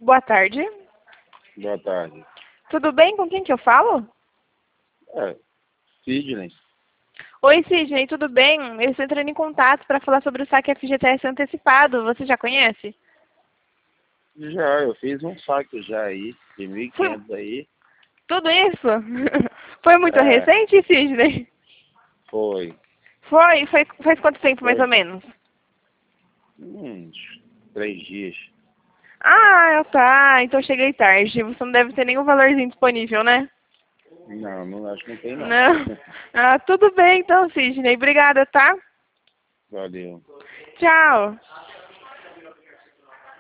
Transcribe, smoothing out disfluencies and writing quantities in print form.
Boa tarde. Boa tarde. Tudo bem? Com quem que eu falo? Sidney. Oi, Sidney, tudo bem? Eu estou entrando em contato para falar sobre o saque FGTS antecipado. Você já conhece? Já, eu fiz um saque já aí, de Foi 1.500 aí. tudo isso? Foi muito É, recente, Sidney? foi. Faz quanto tempo, mais Foi ou menos? uns 3 dias. Ah, tá. Então cheguei tarde. Você não deve ter nenhum valorzinho disponível, né? Não, acho que não tem não. Não. Ah, tudo bem então, Sidney. Obrigada, tá? Valeu. Tchau.